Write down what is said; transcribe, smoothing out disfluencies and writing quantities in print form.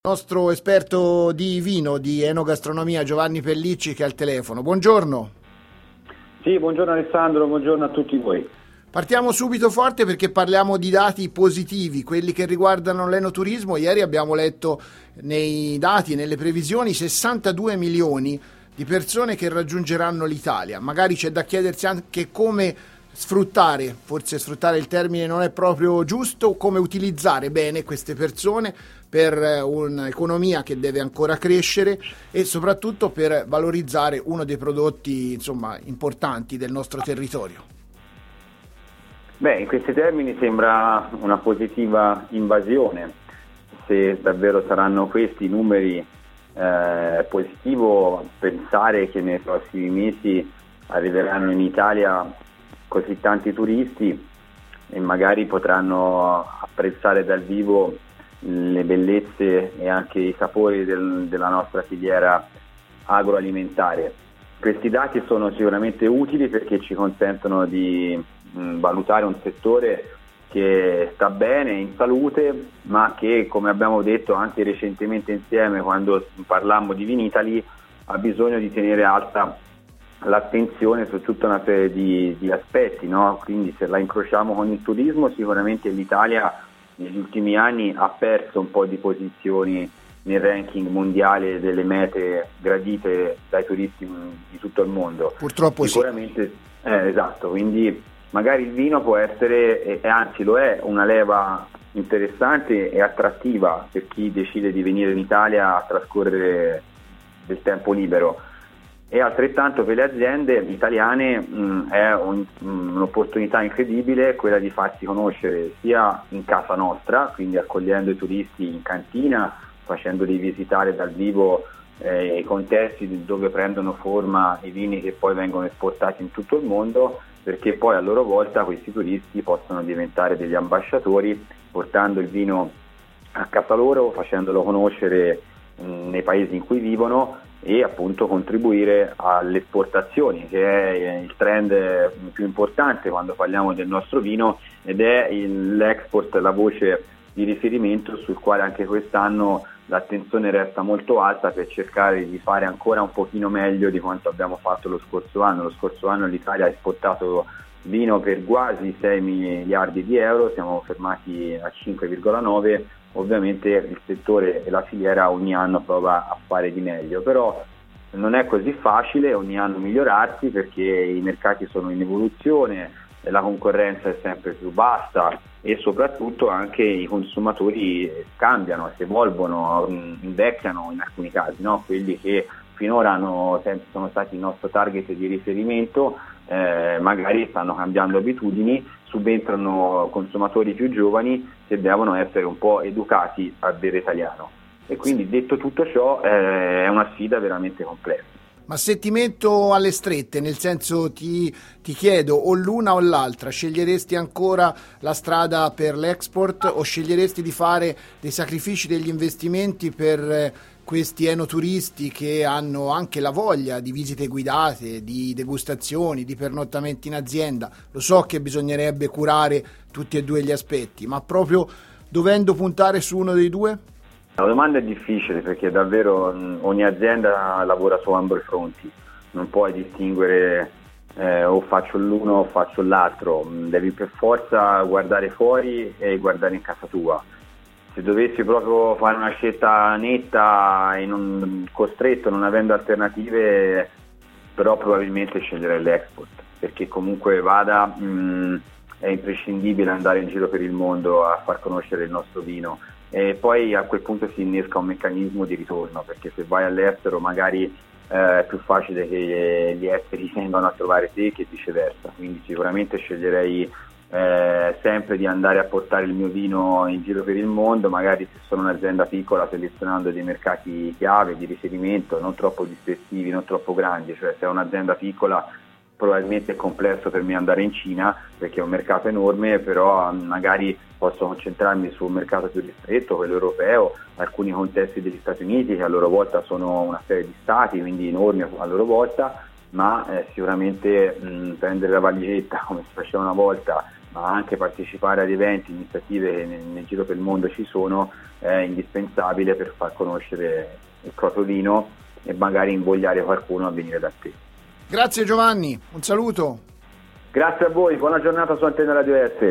Nostro esperto di vino, di enogastronomia, Giovanni Pellicci, che è al telefono. Buongiorno. Sì, buongiorno Alessandro, buongiorno a tutti voi. Partiamo subito forte perché parliamo di dati positivi, quelli che riguardano l'enoturismo. Ieri abbiamo letto nei dati, nelle previsioni, 62 milioni di persone che raggiungeranno l'Italia. Magari c'è da chiedersi anche come sfruttare, forse sfruttare il termine non è proprio giusto, come utilizzare bene queste persone per un'economia che deve ancora crescere e soprattutto per valorizzare uno dei prodotti, insomma, importanti del nostro territorio. Beh, in questi termini sembra una positiva invasione. Se davvero saranno questi i numeri, è positivo pensare che nei prossimi mesi arriveranno in Italia così tanti turisti e magari potranno apprezzare dal vivo le bellezze e anche i sapori della nostra filiera agroalimentare. Questi dati sono sicuramente utili perché ci consentono di valutare un settore che sta bene, in salute, ma che, come abbiamo detto anche recentemente insieme quando parlammo di Vinitaly, ha bisogno di tenere alta l'attenzione su tutta una serie di aspetti, no? Quindi se la incrociamo con il turismo, sicuramente l'Italia negli ultimi anni ha perso un po' di posizioni nel ranking mondiale delle mete gradite dai turisti di tutto il mondo. Purtroppo sicuramente sì. Esatto, quindi magari il vino può essere, e anzi lo è, una leva interessante e attrattiva per chi decide di venire in Italia a trascorrere del tempo libero. E altrettanto per le aziende italiane è un'opportunità incredibile quella di farsi conoscere sia in casa nostra, quindi accogliendo i turisti in cantina, facendoli visitare dal vivo i contesti dove prendono forma i vini che poi vengono esportati in tutto il mondo, perché poi a loro volta questi turisti possono diventare degli ambasciatori portando il vino a casa loro, facendolo conoscere nei paesi in cui vivono e appunto contribuire alle esportazioni, che è il trend più importante quando parliamo del nostro vino, ed è l'export, la voce di riferimento sul quale anche quest'anno l'attenzione resta molto alta per cercare di fare ancora un pochino meglio di quanto abbiamo fatto lo scorso anno. Lo scorso anno l'Italia ha esportato vino per quasi 6 miliardi di euro, siamo fermati a 5,9. Ovviamente il settore e la filiera ogni anno prova a fare di meglio, però non è così facile ogni anno migliorarsi perché i mercati sono in evoluzione, la concorrenza è sempre più vasta e soprattutto anche i consumatori cambiano, si evolvono, invecchiano in alcuni casi, no? Quelli che finora sono stati il nostro target di riferimento, magari stanno cambiando abitudini, subentrano consumatori più giovani che devono essere un po' educati a bere italiano. E quindi detto tutto ciò è una sfida veramente complessa. Ma se ti metto alle strette, nel senso ti chiedo o l'una o l'altra, sceglieresti ancora la strada per l'export o sceglieresti di fare dei sacrifici, degli investimenti per questi enoturisti che hanno anche la voglia di visite guidate, di degustazioni, di pernottamenti in azienda? Lo so che bisognerebbe curare tutti e due gli aspetti, ma proprio dovendo puntare su uno dei due? La domanda è difficile perché davvero ogni azienda lavora su ambo i fronti, non puoi distinguere o faccio l'uno o faccio l'altro, devi per forza guardare fuori e guardare in casa tua. Se dovessi proprio fare una scelta netta e non costretto, non avendo alternative, però probabilmente sceglierei l'export, perché comunque vada è imprescindibile andare in giro per il mondo a far conoscere il nostro vino e poi a quel punto si innesca un meccanismo di ritorno, perché se vai all'estero magari è più facile che gli esteri vengano a trovare te che viceversa, quindi sicuramente sceglierei sempre di andare a portare il mio vino in giro per il mondo, magari se sono un'azienda piccola selezionando dei mercati chiave di riferimento, non troppo dispersivi, non troppo grandi, cioè se è un'azienda piccola probabilmente è complesso per me andare in Cina perché è un mercato enorme, però magari posso concentrarmi su un mercato più ristretto, quello europeo, alcuni contesti degli Stati Uniti che a loro volta sono una serie di stati, quindi enormi a loro volta, ma sicuramente prendere la valigetta come si faceva una volta ma anche partecipare ad eventi, iniziative che nel giro per il mondo ci sono, è indispensabile per far conoscere il proprio vino e magari invogliare qualcuno a venire da te. Grazie Giovanni, un saluto. Grazie a voi, buona giornata su Antenne Radio S.